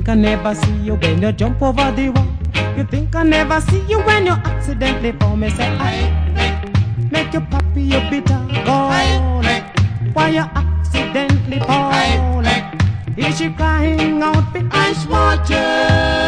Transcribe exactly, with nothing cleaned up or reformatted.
think I never see you when you jump over the wall. You think I never see you when you accidentally fall. Me say I make you poppy, you bitter gall. Why you accidentally fall? Is she crying out for ice water?